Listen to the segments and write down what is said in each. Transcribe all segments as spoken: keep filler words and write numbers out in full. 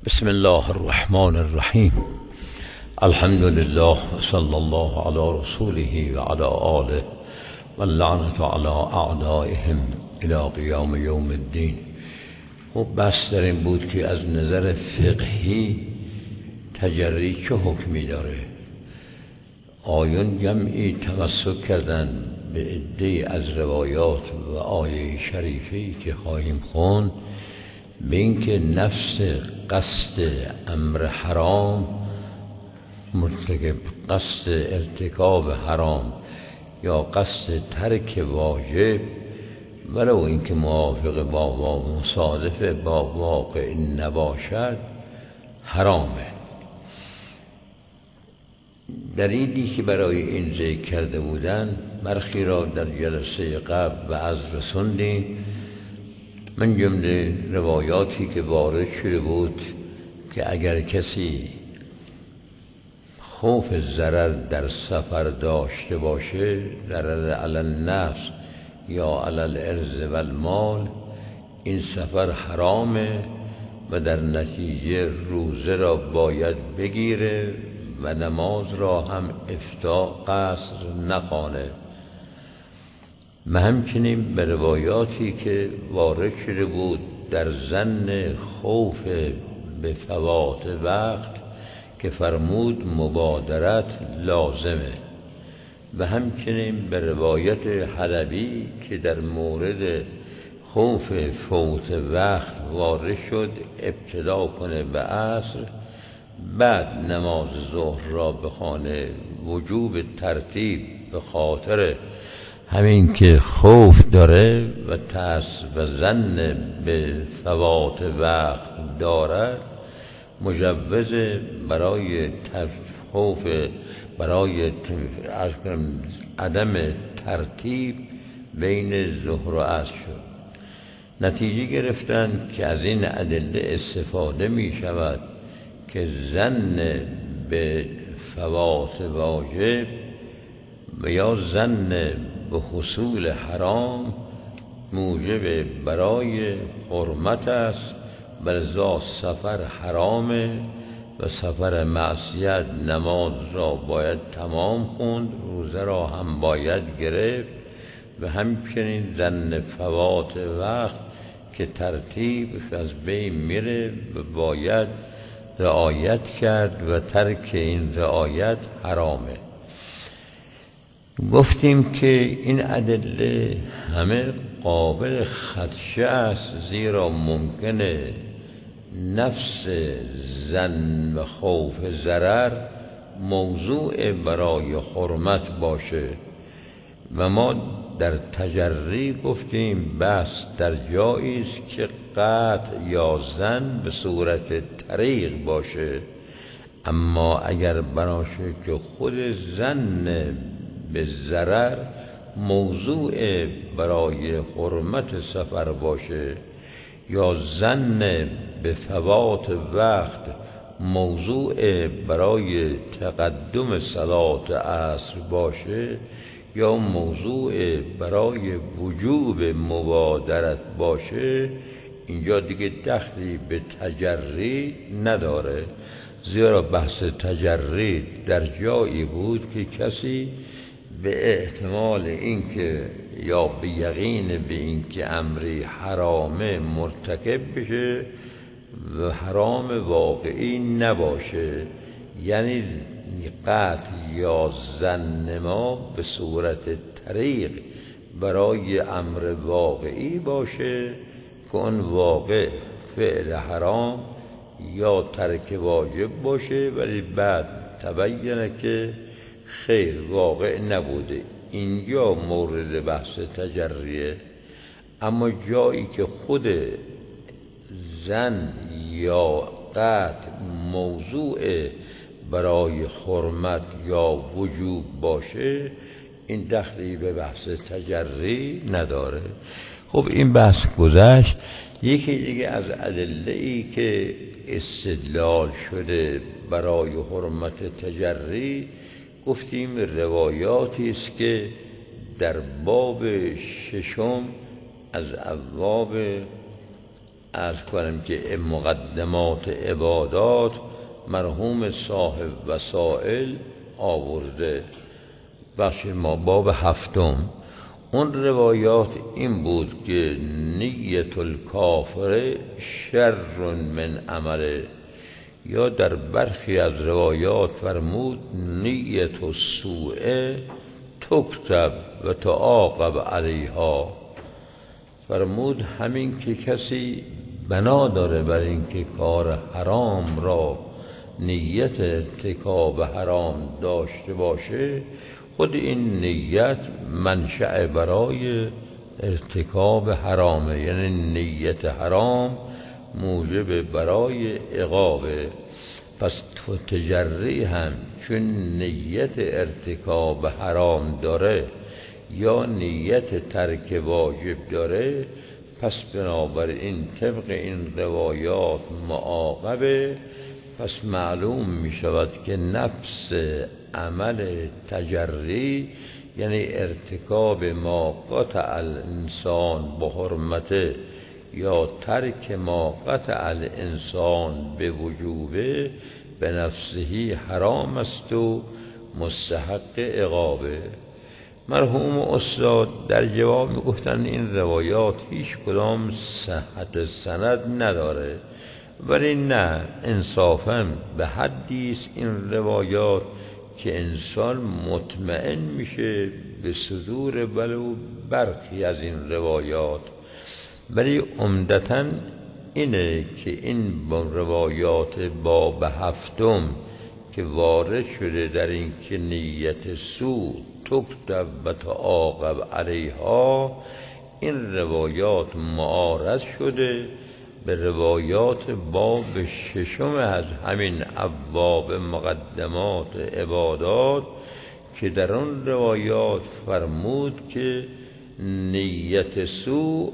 بسم الله الرحمن الرحیم. الحمد لله و صلی الله علی رسوله و علی آله و اللعنة علی اعدائهم الی قیام یوم الدین. خب بس در این بود که از نظر فقهی تجری چه حکمی داره. آیون جمعی تمسک کردن به عده‌ای از روایات و آیه شریفی که خواهیم خوند به اینکه نفس قصد امر حرام، مرتکب قصد ارتکاب حرام یا قصد ترک واجب، ولو اینکه موافق با و مصادف با واقع نباشد، حرامه. دلیلی که برای این ذکر کرده بودن برخی را در جلسه قبل و از رسوندیم، من جمله روایاتی که وارد شده بود که اگر کسی خوف ضرر در سفر داشته باشه، ضرر علی النفس یا علی الارض و المال، این سفر حرامه و در نتیجه روزه را باید بگیره و نماز را هم افطار قصر نخوانه. و همچنین به روایاتی که وارد شده بود در ظن خوف به فوات وقت که فرمود مبادرت لازمه، و همچنین به روایت حلبی که در مورد خوف فوت وقت وارد شد ابتدا کنه به عصر، بعد نماز ظهر را بخوانه. وجوب ترتیب به خاطر همین که خوف داره و ترس و ظن به فوات وقت دارد، مجوز برای خوف برای عدم ترتیب بین ظهر و عصر شد. نتیجه گرفتن که از این ادله استفاده می شود که ظن به فوات واجب و یا ظن به حصول حرام موجب برای حرمت است، بلذا سفر حرامه و سفر معصیت نماز را باید تمام خوند، روزه را هم باید گرفت، و همچنین ظن فوات وقت که ترتیب از بین میره و باید رعایت کرد و ترک این رعایت حرامه. گفتیم که این ادله همه قابل خدشه است، زیرا ممکنه نفس ظن و خوف ضرر موضوع برای حرمت باشه، و ما در تجری گفتیم بس در جایی است که قطع یا ظن به صورت طریق باشه، اما اگر بناشه که خود ظن به ضرر موضوع برای حرمت سفر باشه یا ظن به فوات وقت موضوع برای تقدم صلات عصر باشه یا موضوع برای وجوب مبادرت باشه، اینجا دیگه دخلی به تجری نداره، زیرا بحث تجری در جایی بود که کسی به احتمال اینکه یا به یقین به اینکه امری حرامه مرتکب بشه و حرام واقعی نباشه، یعنی قطع یا ظن ما به صورت طریق برای امر واقعی باشه که اون واقع فعل حرام یا ترک واجب باشه، ولی بعد تبینه که خیر واقع نبوده. اینجا مورد بحث تجریه. اما جایی که خود ظن یا قطع موضوع برای حرمت یا وجوب باشه، این دخلی به بحث تجری نداره. خب این بحث گذشت. یکی دیگه از ادله‌ای که استدلال شده برای حرمت تجری گفتیم روایاتی است که در باب ششم از ابواب عرض کنم که مقدمات عبادات مرحوم صاحب وسائل آورده. بخش ما باب هفتم. اون روایات این بود که نیت الکافر شر من عمله، یا در برخی از روایات فرمود نیت السوء تکتب و تعاقب علیها. فرمود همین که کسی بنا داره بر این که کار حرام را نیت ارتکاب حرام داشته باشه، خود این نیت منشأ برای ارتکاب حرامه، یعنی نیت حرام موجب برای عقابه. پس تجری هم چون نیت ارتکاب حرام داره یا نیت ترک واجب داره، پس بنابراین طبق این روایات معاقبه. پس معلوم می شود که نفس عمل تجری یعنی ارتکاب ما قطع الانسان به حرمته یا ترک ما قطع الانسان به وجوبه به نفسهی حرام است و مستحق عقابه. مرحوم استاد در جواب می گفتن این روایات هیچ کدام صحت سند نداره، ولی نه، انصافاً به حدی است این روایات که انسان مطمئن میشه به صدور ولو برخی از این روایات. ولی عمدتاً اینه که این روایات باب هفتم که وارد شده در این که نیت سوء تکتب و تعاقب علیها، این روایات معارض شده به روایات باب ششم از همین ابواب مقدمات عبادات که در آن روایات فرمود که نیت سوء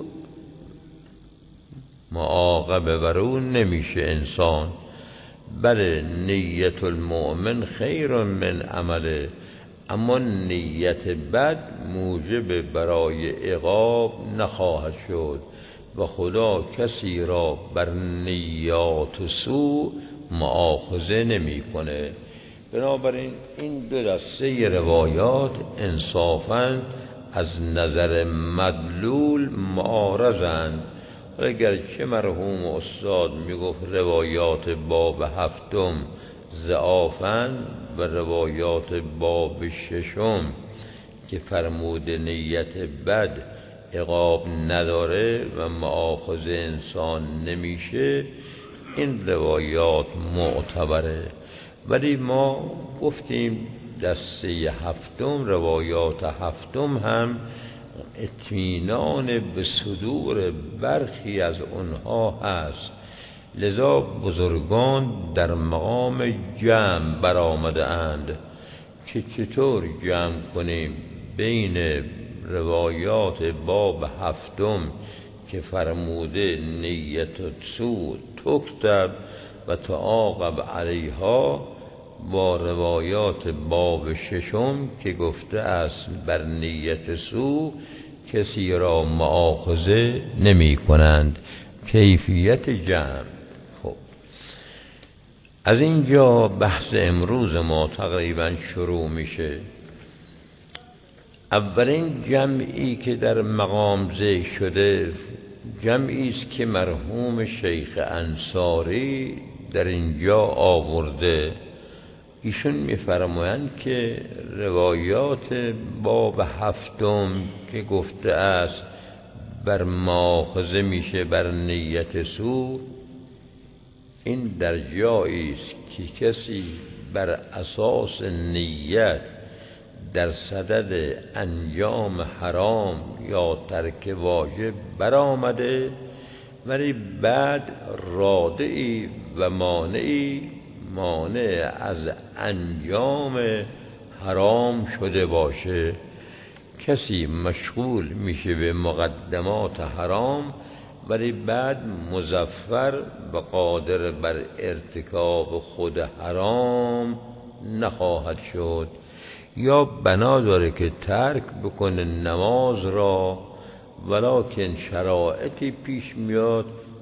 معاقبه بر او نمیشه انسان، بله نیت المؤمن خیر من عمله، اما نیت بد موجب برای عقاب نخواهد شد و خدا کسی را بر نیات سوء مؤاخذه نمی کنه. بنابراین این دو دسته روایات انصافاً از نظر مدلول معارضند. اگرچه مرحوم استاد می گفت روایات باب هفتم ضعافاً و روایات باب ششم که فرمود نیت بد عقاب نداره و مؤاخذه انسان نمیشه، این روایات معتبره. ولی ما گفتیم دسته هفتم، روایات هفتم هم اطمینان به صدور برخی از اونها هست، لذا بزرگان در مقام جمع برآمده اند که چطور جمع کنیم بین روایات باب هفتم که فرموده نیت سوء تکتب و تعاقب علیها با روایات باب ششم که گفته است بر نیت سوء کسی را مؤاخذه نمی کنند. کیفیت جمع. خب از اینجا بحث امروز ما تقریبا شروع میشه. اولین جمعی که در مقام ذکر شده جمعی است که مرحوم شیخ انصاری در اینجا آورده. ایشون می‌فرمایند که روایات باب هفتم که گفته است بر مؤاخذه میشه بر نیت سوء، این در جایی است که کسی بر اساس نیت در صدد انجام حرام یا ترک واجب برآمده، ولی بعد رادعی و مانعی مانع از انجام حرام شده باشه. کسی مشغول میشه به مقدمات حرام ولی بعد مظفر و قادر بر ارتکاب خود حرام نخواهد شد، یا بنا داره که ترک بکنه نماز را، ولکن شرایطی پیش میاد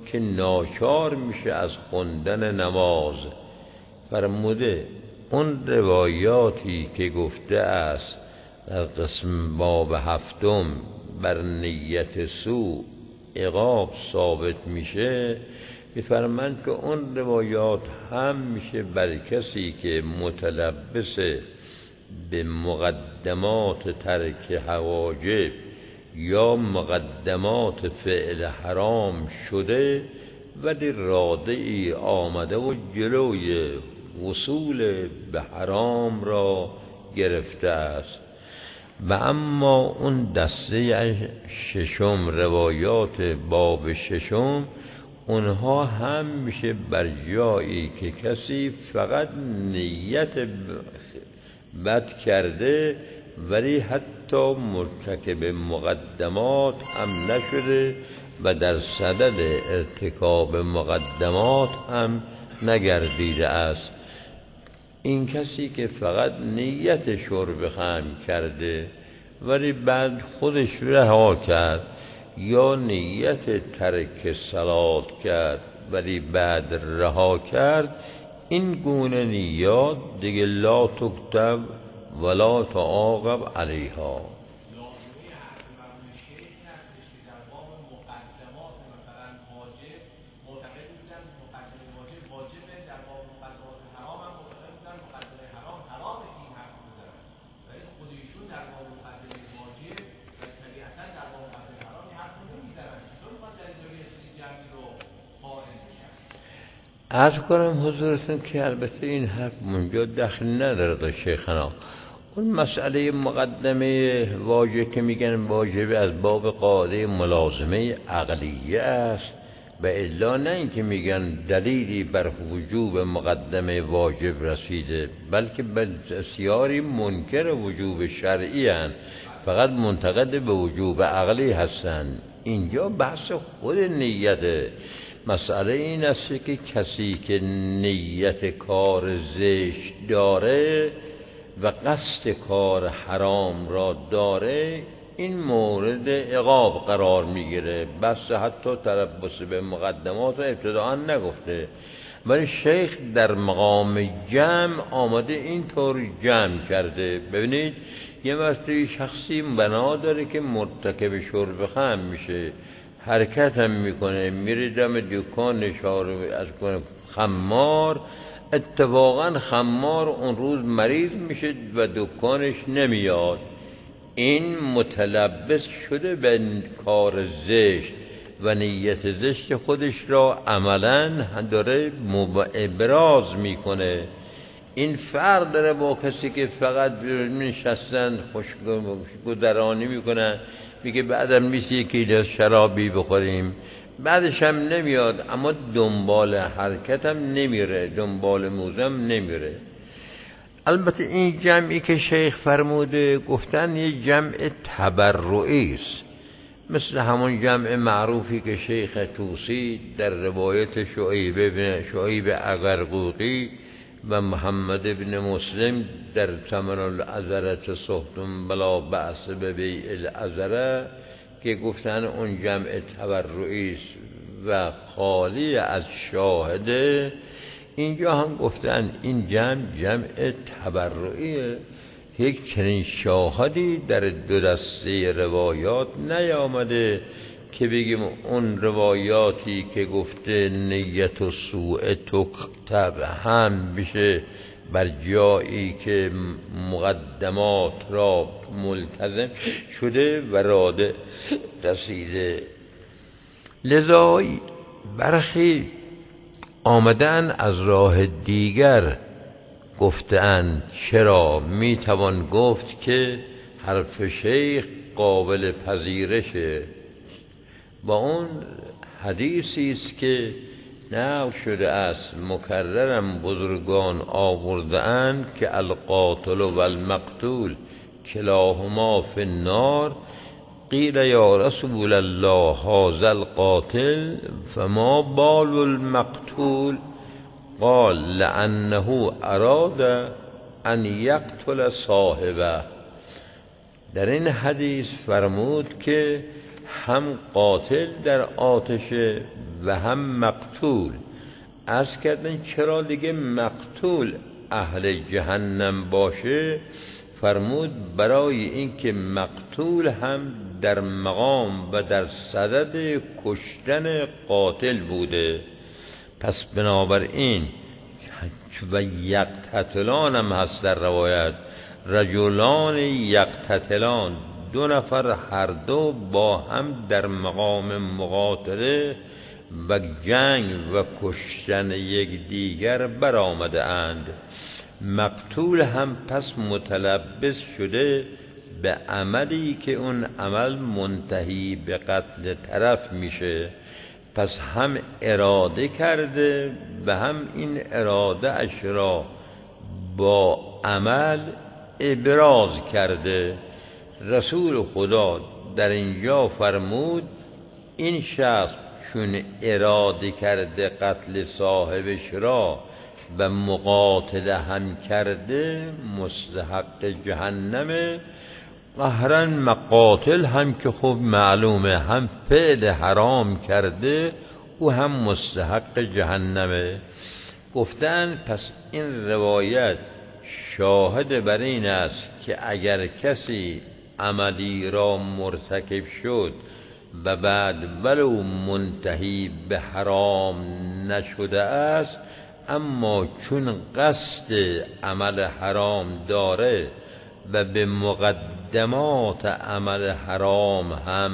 که ناچار میشه از خوندن نماز. فرموده اون روایاتی که گفته است در قسم باب هفتم بر نیت سو عقاب ثابت میشه، میفرمند که اون روایات هم میشه بر کسی که متلبس به مقدمات ترک حواجب یا مقدمات فعل حرام شده ولی راده ای آمده و جلوی وصول به حرام را گرفته است. و اما اون دسته ششم، روایات باب ششم، اونها هم میشه بر جایی که کسی فقط نیت بد کرده ولی حتی مرتکب مقدمات هم نشده و در صدد ارتکاب مقدمات هم نگردیده است. این کسی که فقط نیت شرب خمر کرده ولی بعد خودش رها کرد، یا نیت ترک صلات کرد ولی بعد رها کرد، این گونه نیات دیگه لا تکتب ولا تعاقب علیها. عرض کنم حضورتون که البته این حرف منجا دخل نداره دا شیخنا. اون مسئله مقدمه واجب که میگن واجب از باب قاعده ملازمه عقلیه است و الا نه اینکه میگن دلیلی بر وجوب مقدمه واجب رسیده، بلکه بسیاری منکر وجوب شرعی هستند، فقط منتقد به وجوب عقلی هستند. اینجا بحث خود نیته. مسئله این است که کسی که نیت کار زشت داره و قصد کار حرام را داره، این مورد عقاب قرار میگیره. بس حتی تلبس به مقدمات ابتداء نگفته، ولی شیخ در مقام جمع آمده اینطور جمع کرده. ببینید یه مرتبه شخصی بنا داره که مرتکب شرب خمر میشه، حرکت هم میکنه، میره دم دکان اشاره از کنه خمار، اتفاقا خمار اون روز مریض میشه و دکانش نمیاد. این متلبس شده به کار زشت و نیت زشت خودش را عملا داره ابراز میکنه. این فرق داره با کسی که فقط نشستن خوشگذرانی میکنن، میگه بعدم میشه یکی کیلو شرابی بخوریم، بعدش هم نمیاد، اما دنبال حرکت هم نمیره، دنبال موزم نمیره. البته این جمعی که شیخ فرموده گفتن یه جمع تبرعی است، مثل همون جمع معروفی که شیخ طوسی در روایت شعیب بن شعیب اغرقوقی و محمد بن مسلم در ثمن العذرة صحتم بلا بأس ببیع العذرة که گفتن اون جمع تبرعی است و خالی از شاهده. اینجا هم گفتن این جمع جمع تبرعیه. یک چنین شاهدی در دو دسته روایات نیامده که بگیم اون روایاتی که گفته نیت و سوء تکتب هم بشه بر جایی که مقدمات را ملتزم شده و راده رسیده. لذا برخی آمدن از راه دیگر گفتن چرا میتوان گفت که حرف شیخ قابل پذیرشه. با اون حدیثی است که نقل شده است مکررم بزرگان آورده‌اند که القاتل و المقتول کلاهما فی النار. قیل یا رسول الله هذا القاتل فما بال المقتول؟ قال لأنه اراد ان یقتل صاحبه. در این حدیث فرمود که هم قاتل در آتشه و هم مقتول. عرض کردن چرا دیگه مقتول اهل جهنم باشه؟ فرمود برای اینکه مقتول هم در مقام و در صدد کشتن قاتل بوده. پس بنابراین و یقتتلان هم هست در روایت، رجلان یقتتلان، دو نفر هر دو با هم در مقام مقاتله و جنگ و کشتن یک دیگر برآمده اند. مقتول هم پس متلبس شده به عملی که اون عمل منتهی به قتل طرف میشه. پس هم اراده کرده و هم این اراده اش را با عمل ابراز کرده. رسول خدا در اینجا فرمود این شخص چون اراده کرده قتل صاحبش را و مقاتله هم کرده مستحق جهنمه. قهرا مقاتل هم که خوب معلومه هم فعل حرام کرده او هم مستحق جهنمه. گفتن پس این روایت شاهد بر این است که اگر کسی عملی را مرتکب شد و بعد ولو منتهی به حرام نشده است، اما چون قصد عمل حرام داره و به مقدمات عمل حرام هم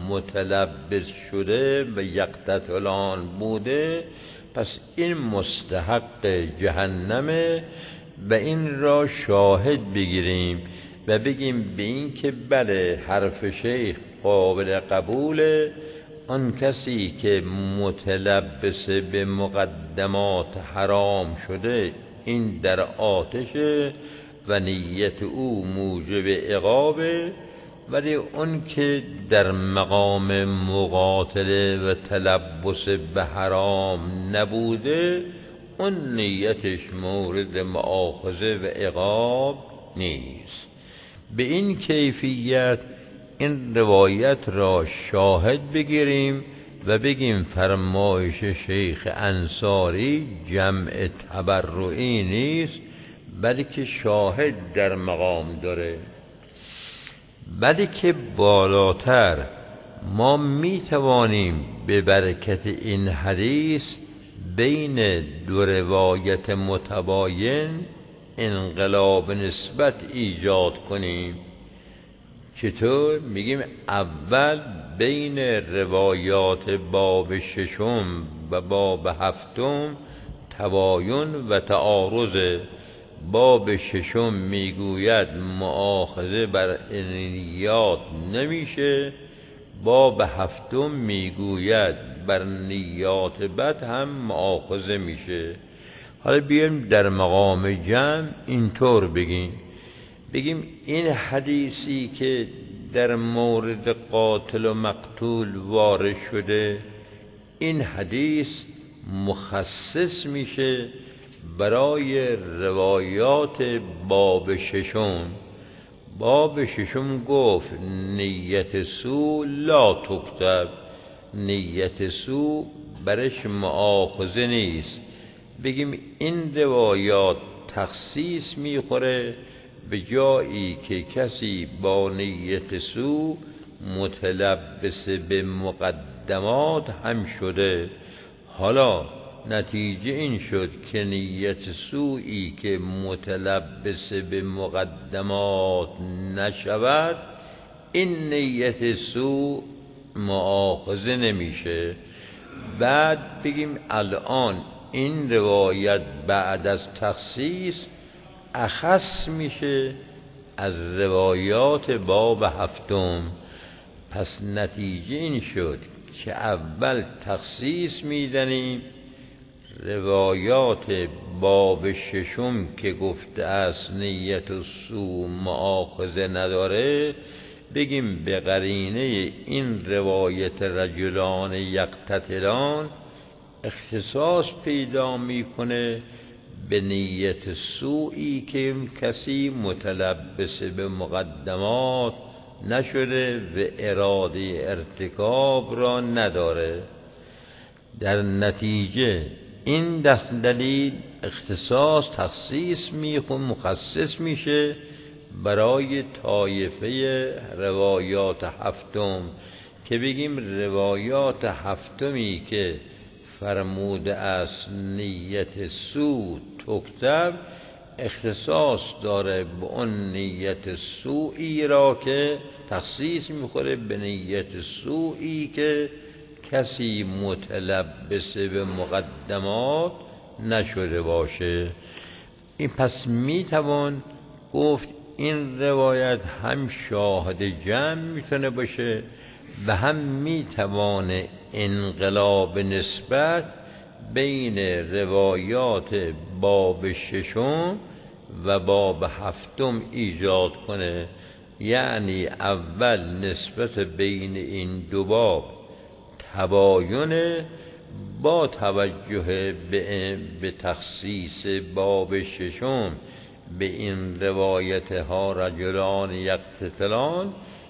متلبس شده و یقتتلان بوده، پس این مستحق جهنمه. و این را شاهد بگیریم و بگیم به این که بله حرف شیخ قابل قبوله. آن کسی که متلبس به مقدمات حرام شده این در آتش و نیت او موجب عقابه، ولی اون که در مقام مقاتله و تلبس به حرام نبوده اون نیتش مورد مؤاخذه و عقاب نیست. به این کیفیت این روایت را شاهد بگیریم و بگیم فرمایش شیخ انصاری جمع تبرعی نیست بلکه شاهد در مقام داره. بلکه بالاتر ما می توانیم به برکت این حدیث بین دو روایت متباین انقلاب نسبت ایجاد کنیم. چطور؟ میگیم اول بین روایات باب ششم و باب هفتم تباین و تعارض. باب ششم میگوید مؤاخذه بر نیات نمیشه، باب هفتم میگوید بر نیات بد هم مؤاخذه میشه. حالا بیایم در مقام جمع اینطور بگیم بگیم این حدیثی که در مورد قاتل و مقتول وارد شده این حدیث مخصص میشه برای روایات باب ششم. باب ششم گفت نیت سو لا تکتب، نیت سو برش مؤاخذه نیست. بگیم این روایات تخصیص میخوره به جایی که کسی با نیت سو متلبس به مقدمات هم شده. حالا نتیجه این شد که نیت سوئی که متلبس به مقدمات نشود این نیت سو مؤاخذه نمیشه. بعد بگیم الان این روایت بعد از تخصیص اخص میشه از روایات باب هفتم. پس نتیجه این شد که اول تخصیص میزنیم روایات باب ششم که گفته است نیت سو مؤاخذه نداره، بگیم به قرینه این روایت رجلان یقتتلان اختصاص پیدا میکنه به نیت سوئی که کسی متلبس به مقدمات نشده و اراده ارتکاب را نداره. در نتیجه این دلیل اختصاص تخصیص میخون مخصص میشه برای طایفه روایات هفتم که بگیم روایات هفتمی که فرموده است نیت سو تکتب، اختصاص داره به اون نیت سوئی را که تخصیص میخوره به نیت سوئی که کسی متلبس به مقدمات نشده باشه. این پس میتوان گفت این روایت هم شاهد جمع میتونه باشه و هم میتوانه انقلاب نسبت بین روایات باب ششم و باب هفتم ایجاد کنه. یعنی اول نسبت بین این دو باب تباین با توجه به, به تخصیص باب ششم به این روایت ها رجلان یقتتلان،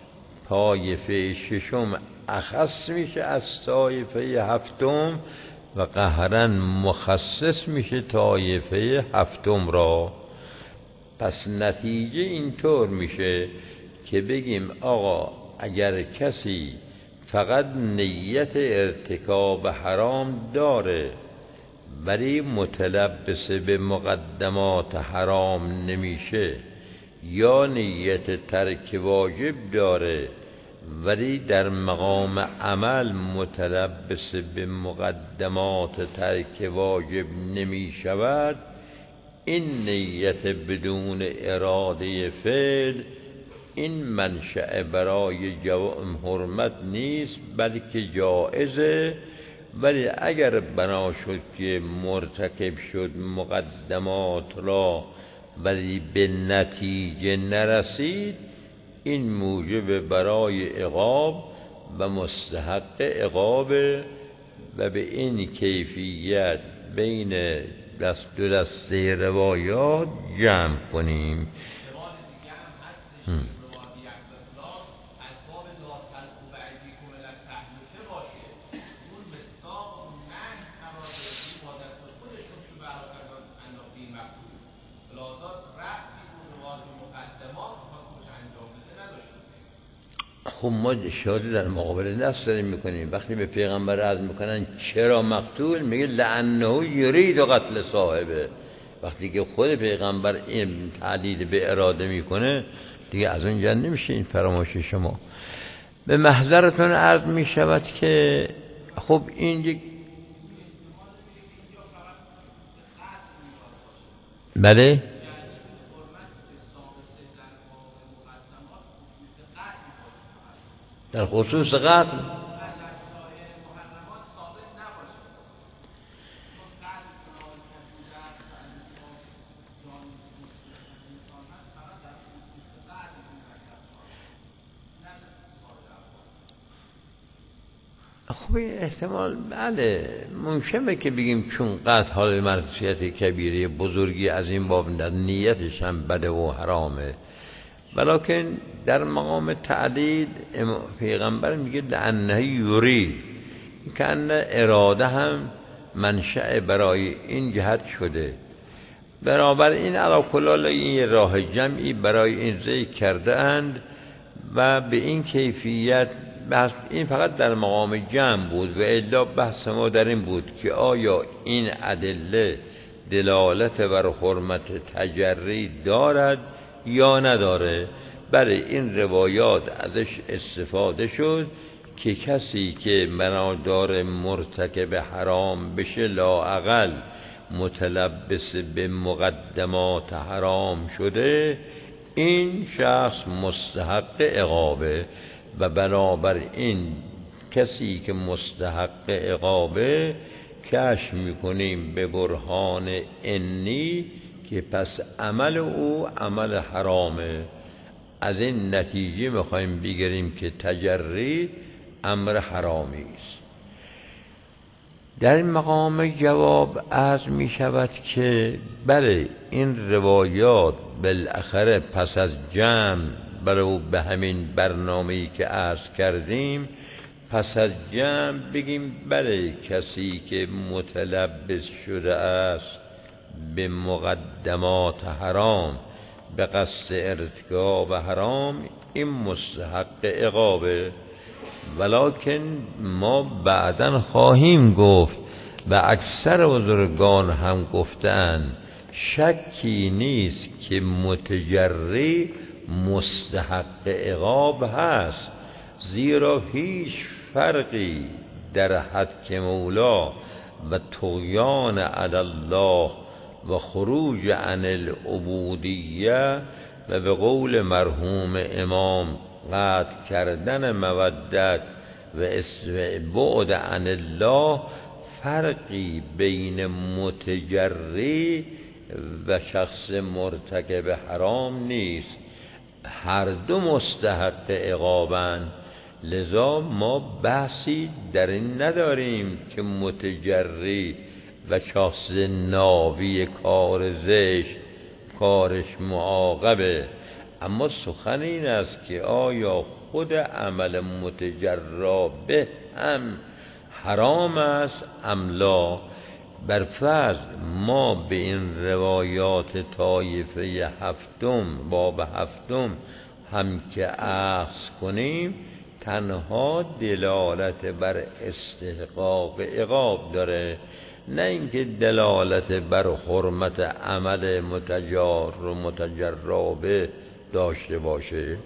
طایفه ششم اخص میشه از طایفه هفتم و قهرن مخصص میشه طایفه هفتم را. پس نتیجه اینطور میشه که بگیم آقا اگر کسی فقط نیت ارتکاب حرام داره ولی متلبس به مقدمات حرام نمیشه، یا نیت ترک واجب داره ولی در مقام عمل متلبس به مقدمات ترک واجب نمی شود، این نیت بدون اراده فعل این منشأ برای جواب حرمت نیست بلکه جائزه. ولی اگر بنا شد که مرتکب شد مقدمات را ولی به نتیجه نرسید، این موجب برای عقاب و مستحق عقاب و به این کیفیت بین دست دو دسته روایات جمع کنیم. خب ما اشاره در مقابل نفس داریم میکنیم. وقتی به پیغمبر عرض میکنن چرا مقتول، میگه لعنه یرید قتل صاحبه. وقتی که خود پیغمبر این تعلیل به اراده میکنه دیگه از اونجا نمیشه این فراموش شما. به محضرتون عرض میشود که خب این یک بله در خصوص قتل خب احتمال بله ممکنه که بگیم چون قتل حال معصیت کبیره بزرگی از این باب در نیتش هم بده و حرامه، ولکن در مقام تعدید پیغمبر میگه لعنه یرید، که ان اراده هم منشأ برای این جهت شده. برابر این علی کل حال این راه جمعی برای این ذکر کرده اند و به این کیفیت بحث این فقط در مقام جمع بود و الا بحث ما در این بود که آیا این ادله دلالت بر حرمت تجری دارد یا نداره. برای این روایات ازش استفاده شد که کسی که بنادار مرتکب حرام بشه لااقل متلبس به مقدمات حرام شده، این شخص مستحق عقابه و بنابر این کسی که مستحق عقابه کشف میکنیم به برهان انی که پس عمل او عمل حرامه. از این نتیجه میخوایم بگیریم که تجری امر حرامی است. در این مقام جواب عرض می شود که بله این روایات بالاخره پس از جمع برو به همین برنامه‌ای که عرض کردیم، پس از جمع بگیم بله کسی که متلبس شده است به مقدمات حرام به قصد ارتکاب حرام، این مستحق عقابه. ولکن ما بعداً خواهیم گفت و اکثر بزرگان هم گفتند شکی نیست که متجری مستحق عقاب هست، زیرا هیچ فرقی در حد مولا و طغیان علی الله و خروج عن العبودیه و به قول مرحوم امام قطع کردن مودت و بعد عن الله، فرقی بین متجری و شخص مرتکب حرام نیست، هر دو مستحق عقابند. لذا ما بحثی در این نداریم که متجری و شخص ناوی کار زشت کارش معاقبه، اما سخن این است که آیا خود عمل متجرا به هم حرام است ام لا. بر فرض ما به این روایات طایفه هفتم باب هفتم هم که اخذ کنیم، تنها دلالت بر استحقاق عقاب داره، نه اینکه دلالت بر حرمت عمل متجار و متجرابه داشته باشه.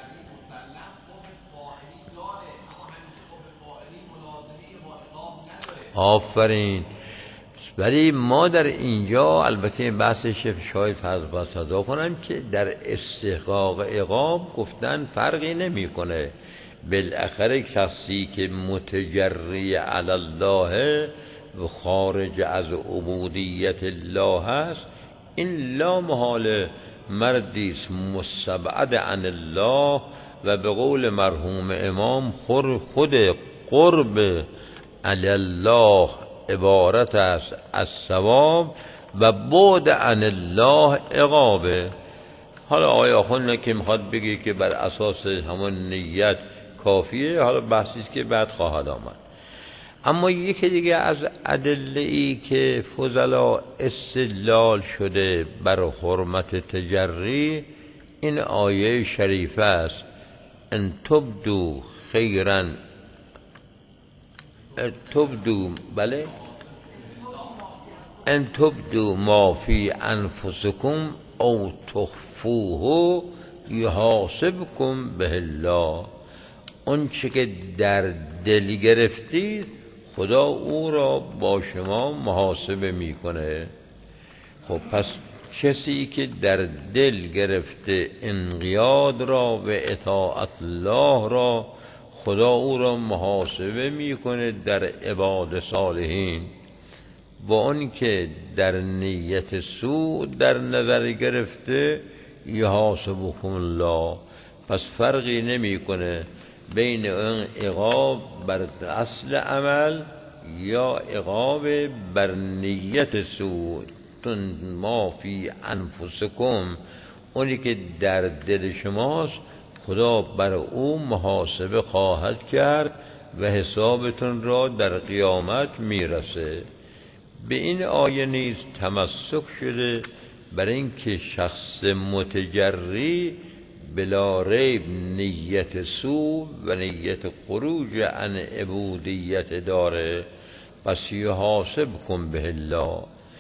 آفرین. ولی ما در اینجا البته بحث شای فرض با صدا کنم که در استحقاق عقاب گفتن فرقی نمیکنه. بالاخره کسی که متجری علی الله و خارج از عبودیت الله هست، این لا محال مردی است مستبعد عن الله و به قول مرحوم امام خود قرب علی الله عبارت است از ثواب و بعد عن الله عقابه. حالا آیا آخوند که میخواد بگه که بر اساس همون نیت کافیه، حالا بحثی است که بعد خواهد آمد. اما یکی دیگه از ادله ای که فضلا استدلال شده بر حرمت تجری، این آیه شریفه است: ان تبدو خیرا تبدو بله ان تبدو ما فی انفسکم او تخفوه یحاسبکم به الله. اون چه که در دل گرفتید خدا او را با شما محاسبه میکنه. خب پس کسی که در دل گرفته انقیاد را و اطاعت الله را، خدا او را محاسبه میکنه در عباد صالحین. و اون که در نیت سوء در نظر گرفته یحاسبکم الله، پس فرقی نمیکنه بین اون عقاب بر اصل عمل یا عقاب بر نیت سوء. تن ما فی انفسکم، اونی که در دل شماست خدا بر او محاسبه خواهد کرد و حسابتون را در قیامت میرسه. به این آیه نیز تمسک شده بر این که شخص متجری بلا ریب نیت سو و نیت خروج عن عبودیت داره، پس یحاسب کن به الله.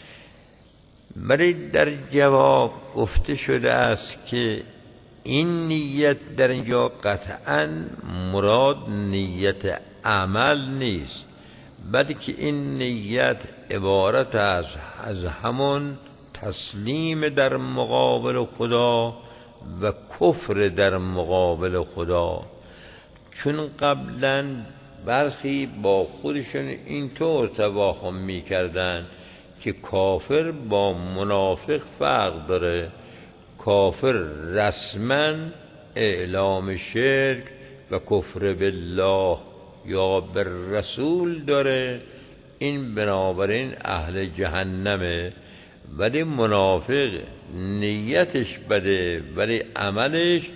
ولی در جواب گفته شده است که این نیت در اینجا قطعا مراد نیت عمل نیست، بلکه این نیت عبارت از از همون تسلیم در مقابل خدا و کفر در مقابل خدا. چون قبلا برخی با خودشون اینطور تواهم میکردن که کافر با منافق فرق داره. کافر رسما اعلام شرک و کفر بالله یا بر رسول داره، این بنابراین اهل جهنمه. ولی منافق نیتش بده ولی عملش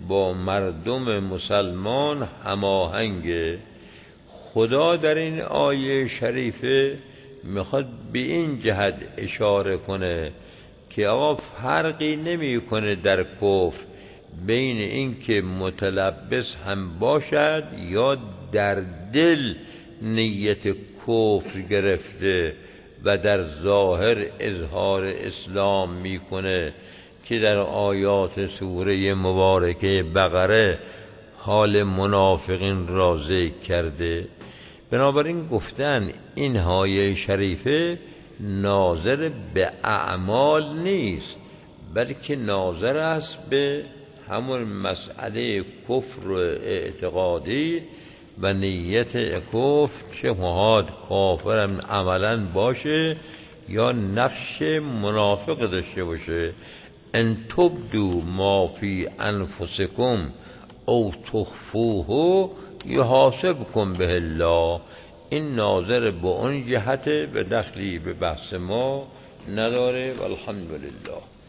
با مردم مسلمان هماهنگه. خدا در این آیه شریفه میخواد به این جهت اشاره کنه که آقا فرقی نمی کنه در کفر بین این که متلبس هم باشد یا در دل نیت کفر گرفته و در ظاهر اظهار اسلام میکنه که در آیات سوره مبارکه بقره حال منافقین را ذکر کرده. بنابراین گفتن این آیه شریفه ناظر به اعمال نیست، بلکه ناظر است به همون مسئله کفر و اعتقادی و نیت کفر، چه محاد کافرم عملا باشه یا نقش منافق داشته باشه. ان تبدو ما فی انفسکم او تخفوه یحاسبکم به الله. این ناظر به اون جهت به دخلی به بحث ما نداره. والحمدلله.